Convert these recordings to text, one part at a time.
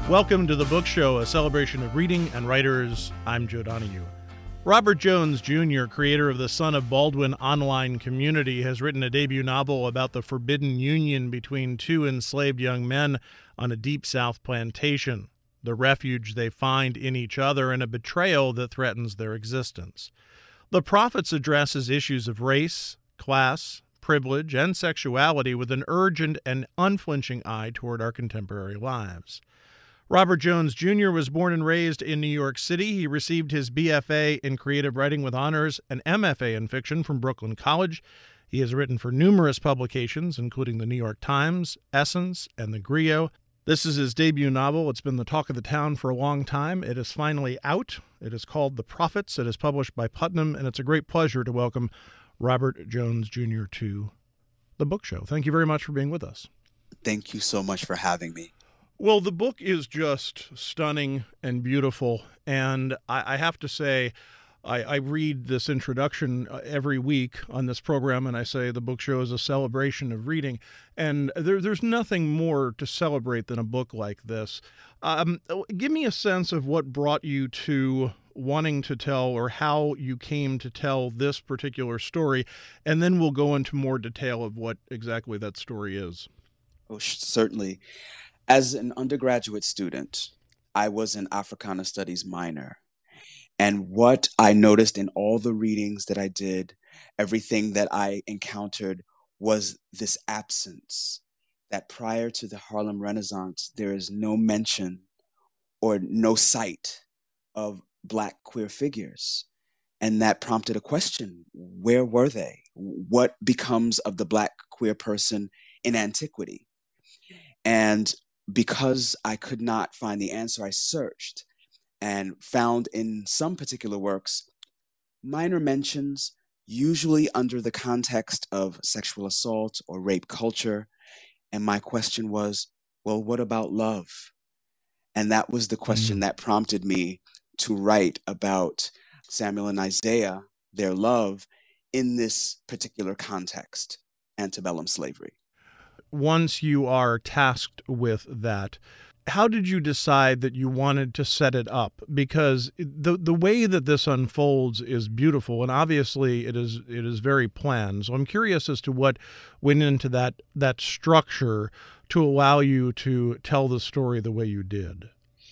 Welcome to The Book Show, a celebration of reading and writers. I'm Joe Donahue. Robert Jones Jr., creator of the Son of Baldwin online community, has written a debut novel about the forbidden union between two enslaved young men on a Deep South plantation, the refuge they find in each other, and a betrayal that threatens their existence. The Prophets addresses issues of race, class, privilege, and sexuality with an urgent and unflinching eye toward our contemporary lives. Robert Jones Jr. was born and raised in New York City. He received his BFA in creative writing with honors and MFA in fiction from Brooklyn College. He has written for numerous publications, including the New York Times, Essence, and the Griot. This is his debut novel. It's been the talk of the town for a long time. It is finally out. It is called The Prophets. It is published by Putnam, and it's a great pleasure to welcome Robert Jones Jr. to The Book Show. Thank you very much for being with us. Thank you so much for having me. Well, the book is just stunning and beautiful, and I have to say, I read this introduction every week on this program, and I say the book show is a celebration of reading, and there's nothing more to celebrate than a book like this. Give me a sense of what brought you to wanting to tell, or how you came to tell this particular story, and then we'll go into more detail of what exactly that story is. Oh, certainly. As an undergraduate student, I was an Africana Studies minor. And what I noticed in all the readings that I did, everything that I encountered, was this absence that prior to the Harlem Renaissance, there is no mention or no sight of Black queer figures. And that prompted a question: where were they? What becomes of the Black queer person in antiquity? And because I could not find the answer, I searched and found in some particular works minor mentions, usually under the context of sexual assault or rape culture. And my question was, well, what about love? And that was the question that prompted me to write about Samuel and Isaiah, their love, in this particular context, antebellum slavery. Once you are tasked with that, how did you decide that you wanted to set it up? Because the way that this unfolds is beautiful, and obviously it is very planned. So I'm curious as to what went into that structure to allow you to tell the story the way you did.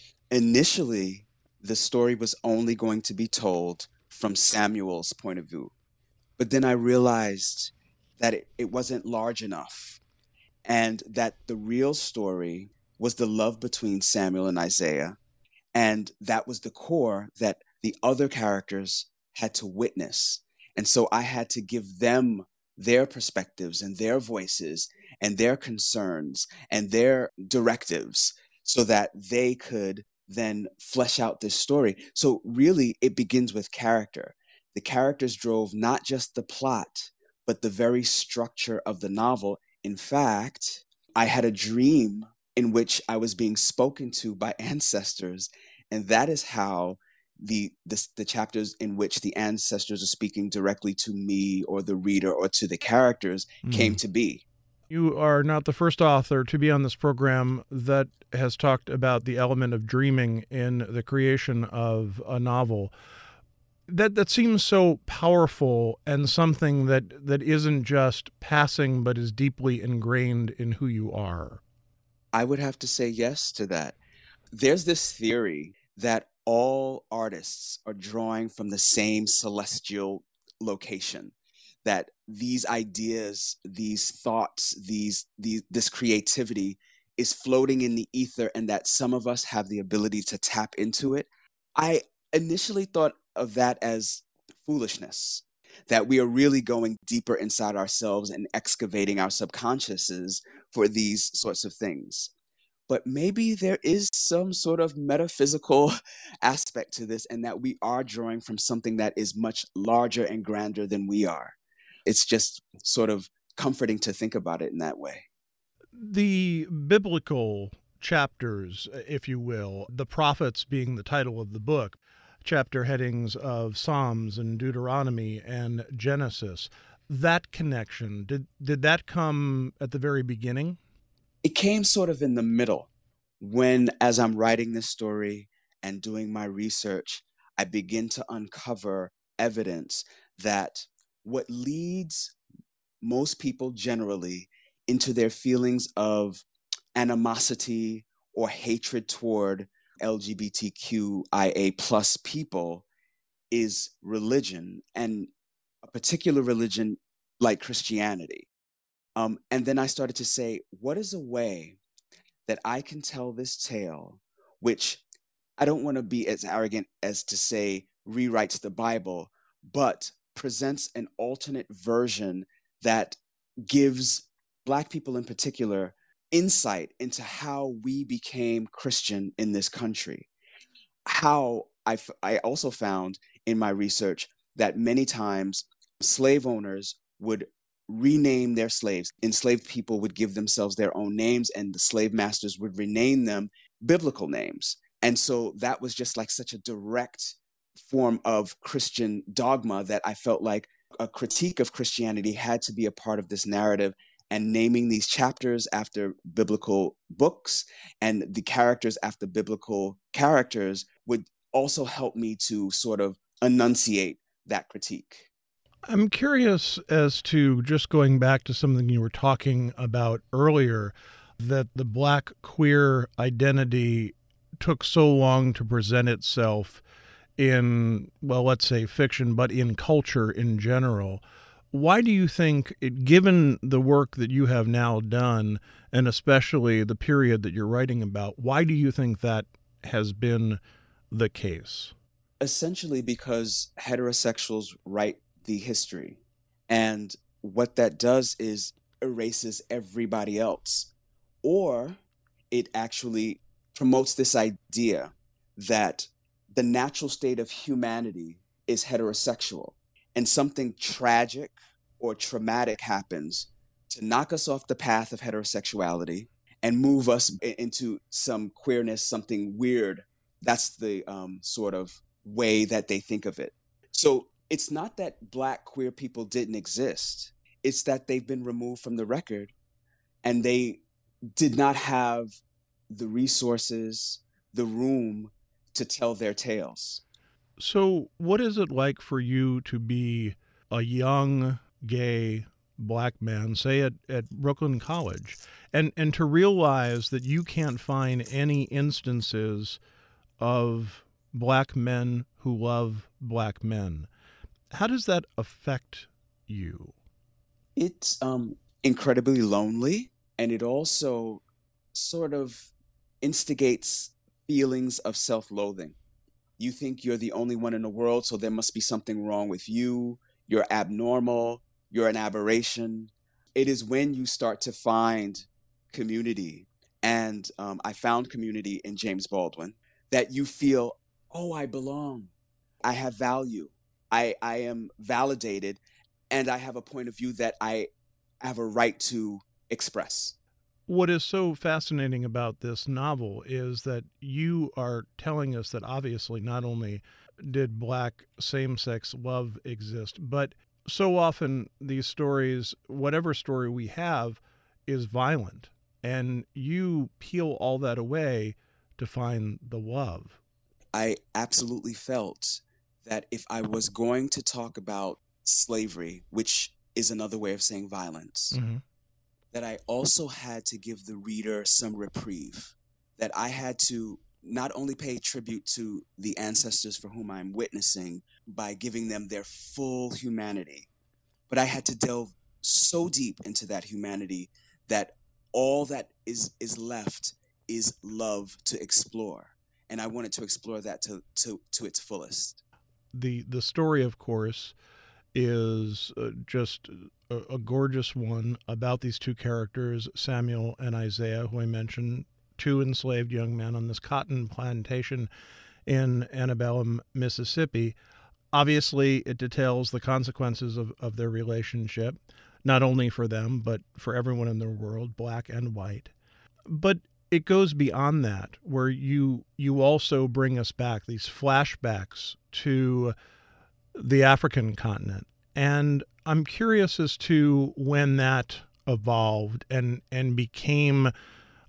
Initially, the story was only going to be told from Samuel's point of view. But then I realized that it wasn't large enough, and that the real story was the love between Samuel and Isaiah. And that was the core that the other characters had to witness. And so I had to give them their perspectives and their voices and their concerns and their directives so that they could then flesh out this story. So really, it begins with character. The characters drove not just the plot, but the very structure of the novel. In fact, I had a dream in which I was being spoken to by ancestors, and that is how the chapters in which the ancestors are speaking directly to me or the reader or to the characters came to be. You are not the first author to be on this program that has talked about the element of dreaming in the creation of a novel. That seems so powerful, and something that isn't just passing but is deeply ingrained in who you are. I would have to say yes to that. There's this theory that all artists are drawing from the same celestial location, that these ideas, these thoughts, this creativity is floating in the ether, and that some of us have the ability to tap into it. I initially thought of that as foolishness, that we are really going deeper inside ourselves and excavating our subconsciouses for these sorts of things. But maybe there is some sort of metaphysical aspect to this, and that we are drawing from something that is much larger and grander than we are. It's just sort of comforting to think about it in that way. The biblical chapters, if you will, the prophets being the title of the book, chapter headings of Psalms and Deuteronomy and Genesis, that connection, did that come at the very beginning? It came sort of in the middle. when, as I'm writing this story and doing my research, I begin to uncover evidence that what leads most people generally into their feelings of animosity or hatred toward LGBTQIA plus people is religion, and a particular religion like Christianity. And then I started to say, what is a way that I can tell this tale, which I don't want to be as arrogant as to say rewrites the Bible, but presents an alternate version that gives Black people in particular insight into how we became Christian in this country. How I also found in my research that many times slave owners would rename their slaves. Enslaved people would give themselves their own names, and the slave masters would rename them biblical names. And so that was just like such a direct form of Christian dogma that I felt like a critique of Christianity had to be a part of this narrative. And naming these chapters after biblical books and the characters after biblical characters would also help me to sort of enunciate that critique. I'm curious as to, just going back to something you were talking about earlier, that the Black queer identity took so long to present itself in, well, let's say fiction, but in culture in general. Why do you think, given the work that you have now done, and especially the period that you're writing about, why do you think that has been the case? Essentially because heterosexuals write the history. And what that does is erases everybody else. Or it actually promotes this idea that the natural state of humanity is heterosexual, and something tragic or traumatic happens to knock us off the path of heterosexuality and move us into some queerness, something weird. That's the sort of way that they think of it. So it's not that Black queer people didn't exist, it's that they've been removed from the record and they did not have the resources, the room to tell their tales. So, what is it like for you to be a young gay Black man, say at Brooklyn College, and to realize that you can't find any instances of Black men who love Black men? How does that affect you? It's incredibly lonely, and it also sort of instigates feelings of self loathing. You think you're the only one in the world, so there must be something wrong with you. You're abnormal. You're an aberration. It is when you start to find community, and I found community in James Baldwin, that you feel, oh, I belong. I have value. I am validated, and I have a point of view that I have a right to express. What is so fascinating about this novel is that you are telling us that obviously not only did Black same sex love exist, but so often these stories, whatever story we have, is violent. And you peel all that away to find the love. I absolutely felt that if I was going to talk about slavery, which is another way of saying violence, Mm-hmm. that I also had to give the reader some reprieve, that I had to not only pay tribute to the ancestors for whom I'm witnessing by giving them their full humanity, but I had to delve so deep into that humanity that all that is left is love to explore. And I wanted to explore that to its fullest. The story, of course, is just a gorgeous one about these two characters, Samuel and Isaiah, who I mentioned, two enslaved young men on this cotton plantation in Antebellum, Mississippi. Obviously, it details the consequences of their relationship, not only for them, but for everyone in their world, Black and white. But it goes beyond that, where you also bring us back, these flashbacks to the African continent. And I'm curious as to when that evolved and became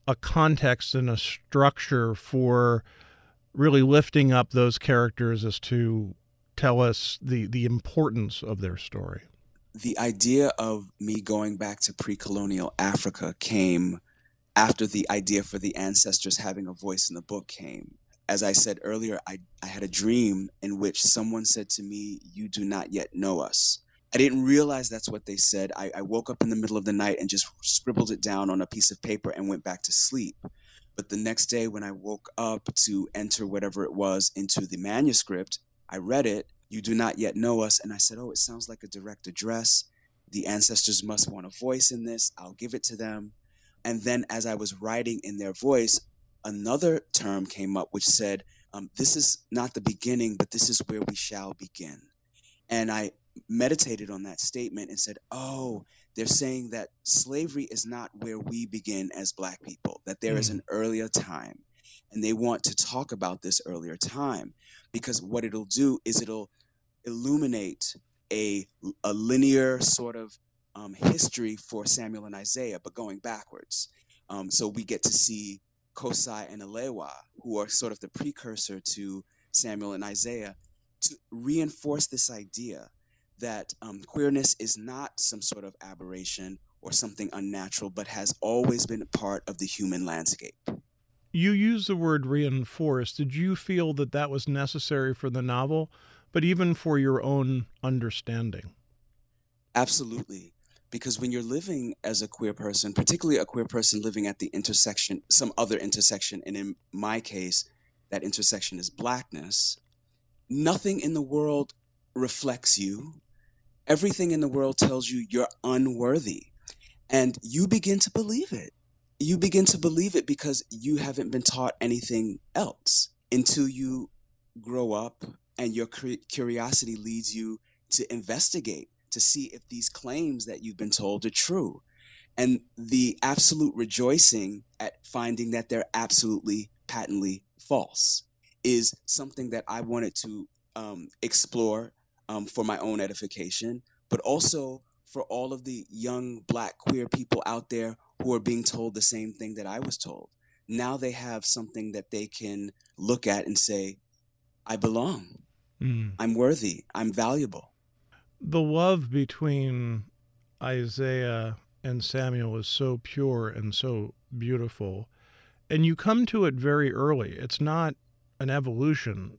a context and a structure for really lifting up those characters as to tell us the importance of their story. The idea of me going back to pre-colonial Africa came after the idea for the ancestors having a voice in the book came. As I said earlier, I had a dream in which someone said to me, "You do not yet know us." I didn't realize that's what they said. I woke up in the middle of the night and just scribbled it down on a piece of paper and went back to sleep. But the next day, when I woke up to enter whatever it was into the manuscript, I read it, "You do not yet know us." And I said, "Oh, it sounds like a direct address. The ancestors must want a voice in this. I'll give it to them." And then as I was writing in their voice, another term came up which said, "This is not the beginning, but this is where we shall begin." And I meditated on that statement and said, "Oh, they're saying that slavery is not where we begin as Black people, that there is an earlier time." And they want to talk about this earlier time because what it'll do is it'll illuminate a linear sort of history for Samuel and Isaiah, but going backwards. So we get to see Kosai and Alewa, who are sort of the precursor to Samuel and Isaiah, to reinforce this idea that queerness is not some sort of aberration or something unnatural, but has always been a part of the human landscape. You use the word reinforce. Did you feel that that was necessary for the novel, but even for your own understanding? Absolutely. Because when you're living as a queer person, particularly a queer person living at the intersection, some other intersection, and in my case, that intersection is Blackness, nothing in the world reflects you. Everything in the world tells you you're unworthy. And you begin to believe it. You begin to believe it because you haven't been taught anything else until you grow up and your curiosity leads you to investigate, to see if these claims that you've been told are true. And the absolute rejoicing at finding that they're absolutely patently false is something that I wanted to explore for my own edification, but also for all of the young Black queer people out there who are being told the same thing that I was told. Now they have something that they can look at and say, "I belong. I'm worthy. I'm valuable." The love between Isaiah and Samuel is so pure and so beautiful. And you come to it very early. It's not an evolution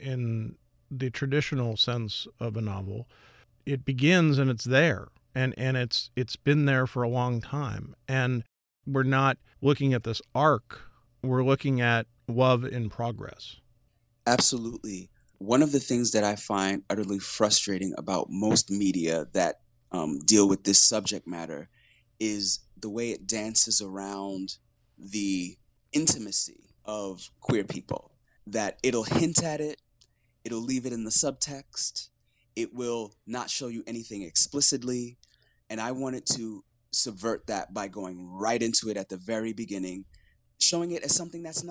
in the traditional sense of a novel. It begins and it's there. And it's been there for a long time. And we're not looking at this arc. We're looking at love in progress. Absolutely. One of the things that I find utterly frustrating about most media that deal with this subject matter is the way it dances around the intimacy of queer people. That it'll hint at it, it'll leave it in the subtext, it will not show you anything explicitly. And I wanted to subvert that by going right into it at the very beginning, showing it as something that's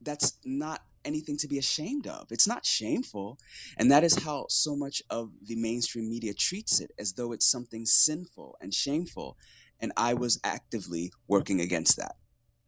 not anything to be ashamed of. It's not shameful. And that is how so much of the mainstream media treats it, as though it's something sinful and shameful. And I was actively working against that.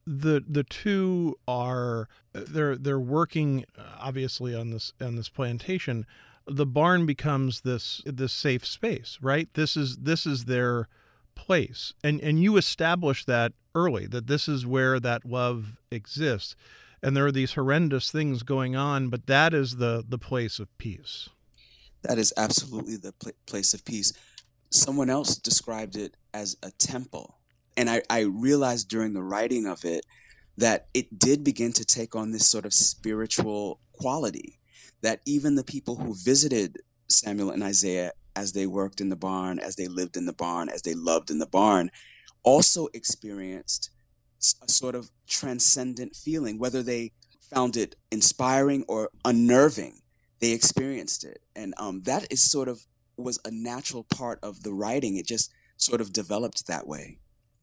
The two are they're working obviously on this plantation. The barn becomes this safe space, right? This is their place, and you establish that early, that this is where that love exists. And there are these horrendous things going on, but that is the place of peace. That is absolutely the place of peace. Someone else described it as a temple. And I realized during the writing of it that it did begin to take on this sort of spiritual quality, that even the people who visited Samuel and Isaiah as they worked in the barn, as they lived in the barn, as they loved in the barn, also experienced a sort of transcendent feeling, whether they found it inspiring or unnerving, they experienced it. And that is sort of was a natural part of the writing. It just sort of developed that way.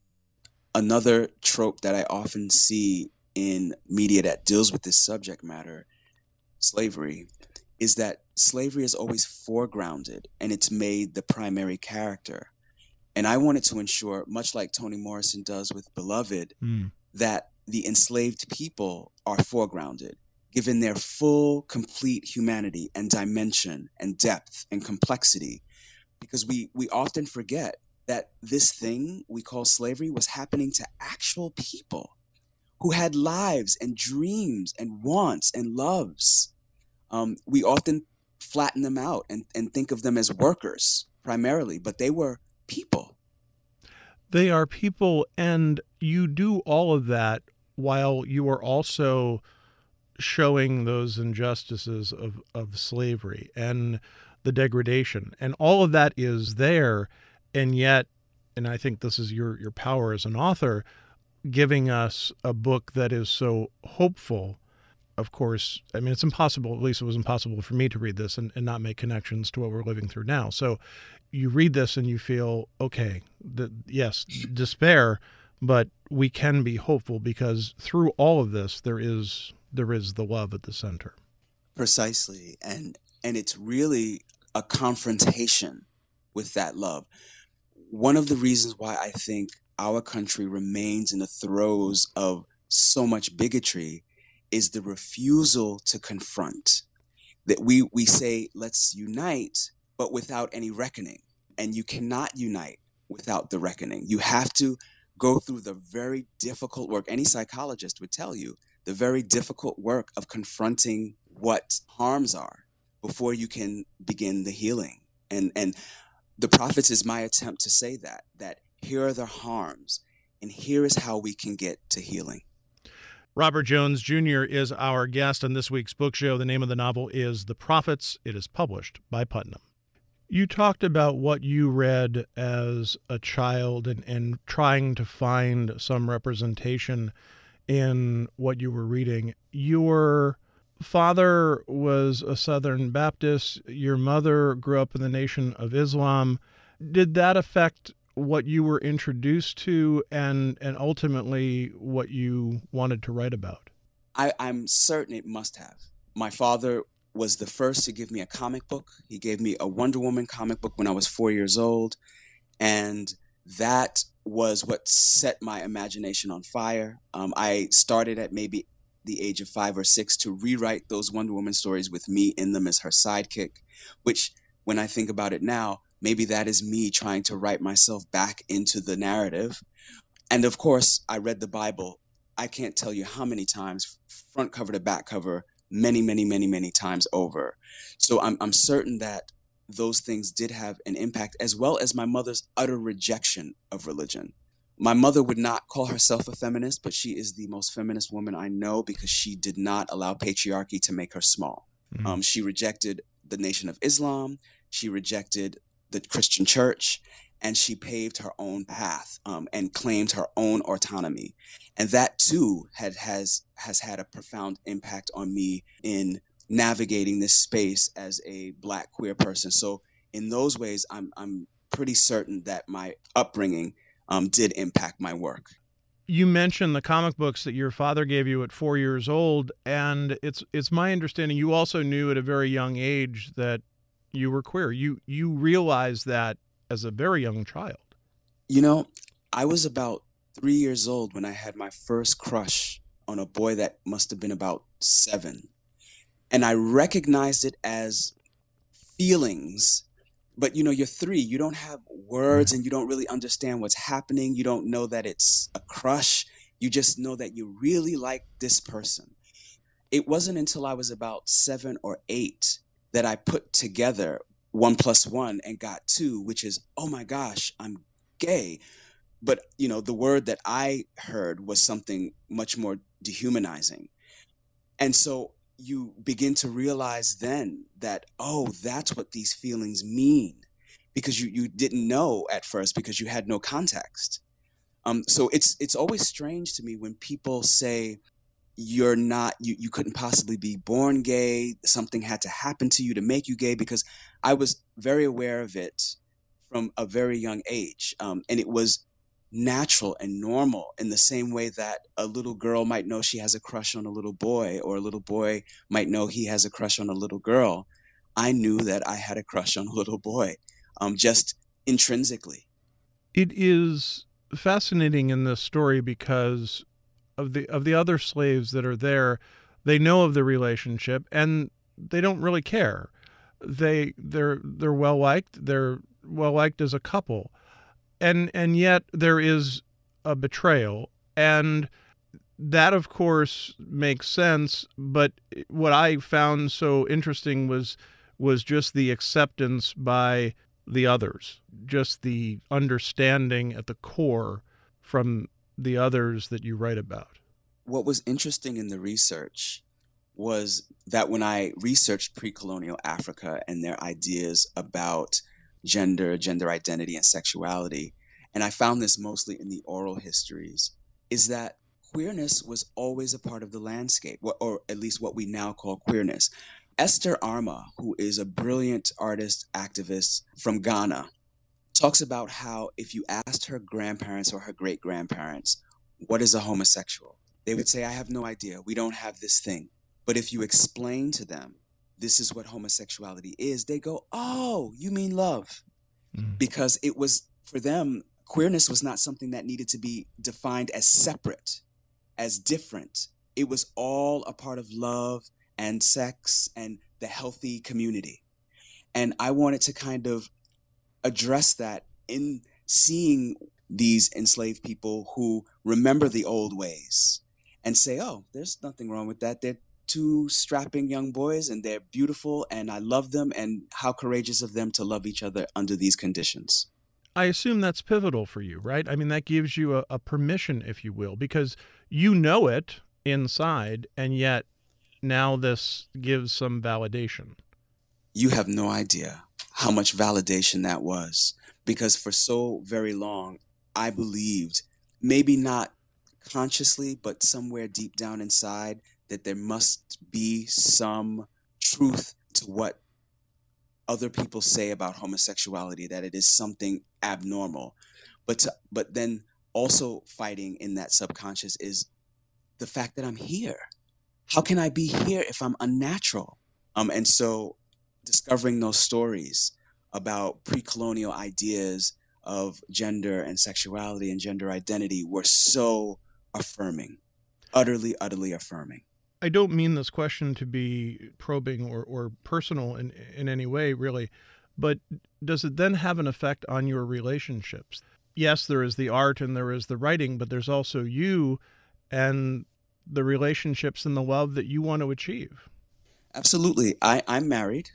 Another trope that I often see in media that deals with this subject matter, slavery, is that slavery is always foregrounded and it's made the primary character. And I wanted to ensure, much like Toni Morrison does with Beloved, that the enslaved people are foregrounded, given their full, complete humanity and dimension and depth and complexity, because we often forget that this thing we call slavery was happening to actual people who had lives and dreams and wants and loves. We often flatten them out and think of them as workers primarily, but they were people. They are people, and you do all of that while you are also showing those injustices of slavery and the degradation. And all of that is there, and yet, and I think this is your power as an author, giving us a book that is so hopeful. Of course, I mean, it's impossible, at least it was impossible for me to read this and not make connections to what we're living through now. So you read this and you feel, okay, yes, despair, but we can be hopeful because through all of this, there is the love at the center. Precisely. And it's really a confrontation with that love. One of the reasons why I think our country remains in the throes of so much bigotry is the refusal to confront. That we say, let's unite, but without any reckoning. And you cannot unite without the reckoning. You have to go through the very difficult work. Any psychologist would tell you the very difficult work of confronting what harms are before you can begin the healing. And the prophets is my attempt to say that here are the harms and here is how we can get to healing. Robert Jones Jr. is our guest on this week's book show. The name of the novel is The Prophets. It is published by Putnam. You talked about what you read as a child and trying to find some representation in what you were reading. Your father was a Southern Baptist. Your mother grew up in the Nation of Islam. Did that affect what you were introduced to and ultimately what you wanted to write about? I'm certain it must have. My father was the first to give me a comic book. He gave me a Wonder Woman comic book when I was 4 years old. And that was what set my imagination on fire. I started at maybe the age of 5 or 6 to rewrite those Wonder Woman stories with me in them as her sidekick, which when I think about it now, maybe that is me trying to write myself back into the narrative. And of course, I read the Bible. I can't tell you how many times, front cover to back cover, many, many, many, many times over. So I'm certain that those things did have an impact, as well as my mother's utter rejection of religion. My mother would not call herself a feminist, but she is the most feminist woman I know because she did not allow patriarchy to make her small. Mm-hmm. She rejected the Nation of Islam. She rejected the Christian church, and she paved her own path and claimed her own autonomy. And that too has had a profound impact on me in navigating this space as a Black queer person. So in those ways, I'm pretty certain that my upbringing did impact my work. You mentioned the comic books that your father gave you at 4 years old, and it's my understanding you also knew at a very young age that you were queer. You realized that as a very young child. You know, I was about 3 years old when I had my first crush on a boy that must have been about 7. And I recognized it as feelings. But, you know, you're 3, you don't have words and you don't really understand what's happening. You don't know that it's a crush. You just know that you really like this person. It wasn't until I was about 7 or 8 that I put together 1 + 1 and got 2, which is, oh my gosh, I'm gay. But, you know, the word that I heard was something much more dehumanizing. And so you begin to realize then that, oh, that's what these feelings mean, because you didn't know at first because you had no context. So it's always strange to me when people say you're not, you couldn't possibly be born gay, something had to happen to you to make you gay, because I was very aware of it from a very young age. And it was natural and normal in the same way that a little girl might know she has a crush on a little boy, or a little boy might know he has a crush on a little girl. I knew that I had a crush on a little boy, just intrinsically. It is fascinating in this story because of the other slaves that are there, they know of the relationship and they don't really care. They're well liked. They're well liked as a couple, and yet there is a betrayal, and that of course makes sense. But what I found so interesting was just the acceptance by the others, just the understanding at the core from the others that you write about. What was interesting in the research was that when I researched pre-colonial Africa and their ideas about gender identity, and sexuality, and I found this mostly in the oral histories, is that queerness was always a part of the landscape, or at least what we now call queerness. Esther Arma, who is a brilliant artist activist from Ghana, talks about how if you asked her grandparents or her great grandparents, what is a homosexual? They would say, I have no idea. We don't have this thing. But if you explain to them, this is what homosexuality is, they go, oh, you mean love. Because it was, for them, queerness was not something that needed to be defined as separate, as different. It was all a part of love and sex and the healthy community. And I wanted to kind of address that in seeing these enslaved people who remember the old ways and say, oh, there's nothing wrong with that. They're two strapping young boys and they're beautiful and I love them, and how courageous of them to love each other under these conditions. I assume that's pivotal for you, right? I mean, that gives you a permission, if you will, because you know it inside, and yet now this gives some validation. You have no idea how much validation that was, because for so very long, I believed, maybe not consciously, but somewhere deep down inside, that there must be some truth to what other people say about homosexuality, that it is something abnormal. But then also fighting in that subconscious is the fact that I'm here. How can I be here if I'm unnatural? And so discovering those stories about pre-colonial ideas of gender and sexuality and gender identity were so affirming, utterly, utterly affirming. I don't mean this question to be probing or personal in any way, really, but does it then have an effect on your relationships? Yes, there is the art and there is the writing, but there's also you and the relationships and the love that you want to achieve. Absolutely. I'm married.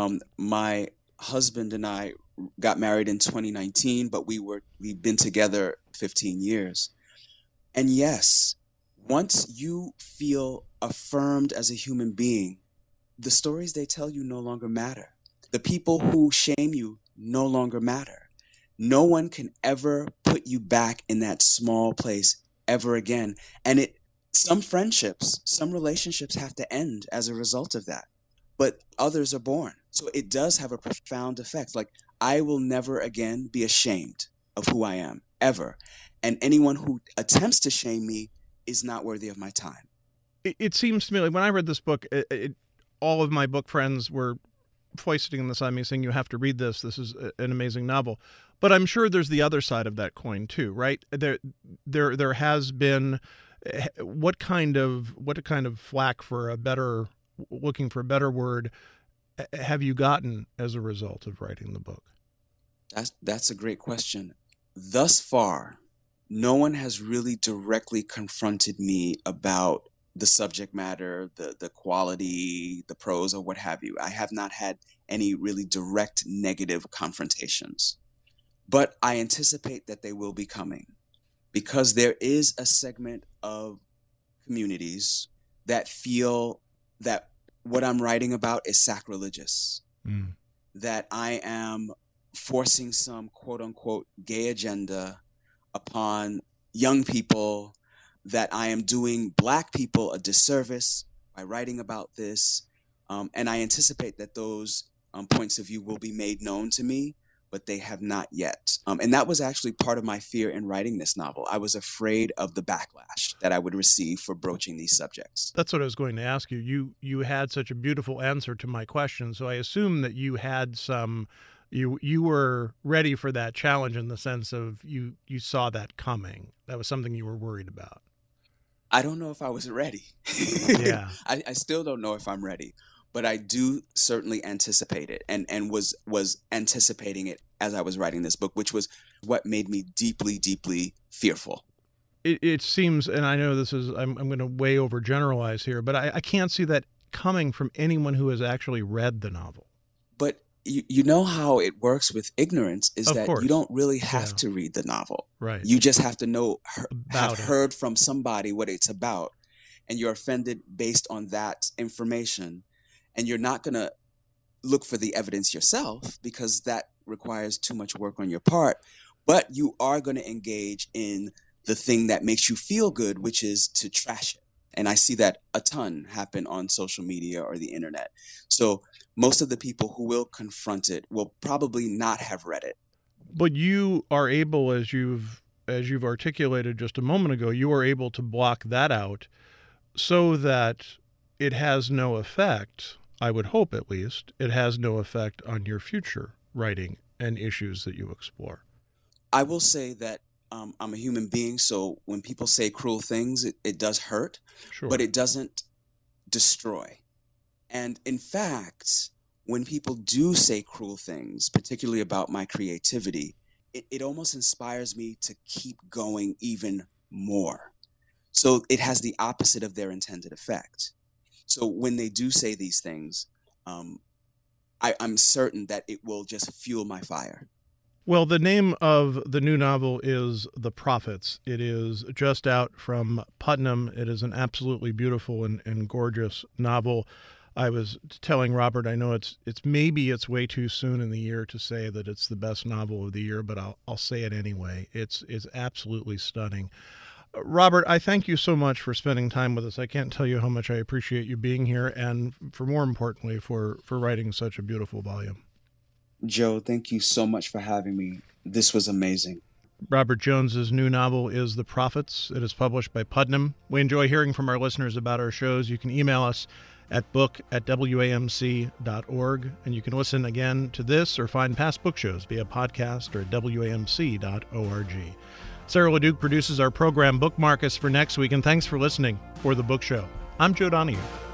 My husband and I got married in 2019, but we've been together 15 years. And yes, once you feel affirmed as a human being, the stories they tell you no longer matter. The people who shame you no longer matter. No one can ever put you back in that small place ever again. And some friendships, some relationships have to end as a result of that, but others are born. So it does have a profound effect. Like, I will never again be ashamed of who I am, ever. And anyone who attempts to shame me is not worthy of my time. It seems to me like when I read this book, all of my book friends were foisting this on me, saying, you have to read this. This is an amazing novel. But I'm sure there's the other side of that coin too, right? There has been what kind of flack, for a better, looking for a better word, have you gotten as a result of writing the book? That's a great question. Thus far, no one has really directly confronted me about the subject matter, the quality, the prose, or what have you. I have not had any really direct negative confrontations. But I anticipate that they will be coming, because there is a segment of communities that feel that what I'm writing about is sacrilegious, that I am forcing some quote unquote gay agenda upon young people, that I am doing Black people a disservice by writing about this. And I anticipate that those points of view will be made known to me, but they have not yet. And that was actually part of my fear in writing this novel. I was afraid of the backlash that I would receive for broaching these subjects. That's what I was going to ask you. You had such a beautiful answer to my question, so I assume that you had some. You were ready for that challenge, in the sense of you saw that coming. That was something you were worried about. I don't know if I was ready. Yeah. I still don't know if I'm ready, but I do certainly anticipate it, and was anticipating it as I was writing this book, which was what made me deeply, deeply fearful. It seems, and I know this is, I'm going to way overgeneralize here, but I can't see that coming from anyone who has actually read the novel. But you know how it works with ignorance is Of that course. you don't really have Yeah. to read the novel. Right. You just have to know, have About it. heard from somebody what it's about, and you're offended based on that information, and you're not going to look for the evidence yourself because that requires too much work on your part, but you are going to engage in the thing that makes you feel good, which is to trash it. And I see that a ton happen on social media or the internet. So most of the people who will confront it will probably not have read it. But you are able, as you've articulated just a moment ago, you are able to block that out so that it has no effect, I would hope at least, it has no effect on your future writing and issues that you explore. I will say that I'm a human being, so when people say cruel things, it does hurt, Sure. but it doesn't destroy. And in fact, when people do say cruel things, particularly about my creativity, it almost inspires me to keep going even more. So it has the opposite of their intended effect. So when they do say these things, I'm certain that it will just fuel my fire. Well, the name of the new novel is The Prophets. It is just out from Putnam. It is an absolutely beautiful and gorgeous novel. I was telling Robert, I know it's maybe it's way too soon in the year to say that it's the best novel of the year, but I'll say it anyway. It's absolutely stunning. Robert, I thank you so much for spending time with us. I can't tell you how much I appreciate you being here, and for more importantly, for writing such a beautiful volume. Joe, thank you so much for having me. This was amazing. Robert Jones's new novel is The Prophets. It is published by Putnam. We enjoy hearing from our listeners about our shows. You can email us at book@wamc.org, and you can listen again to this or find past book shows via podcast or at wamc.org. Sarah LeDuc produces our program. Bookmark us for next week, and thanks for listening for The Book Show. I'm Joe Donahue.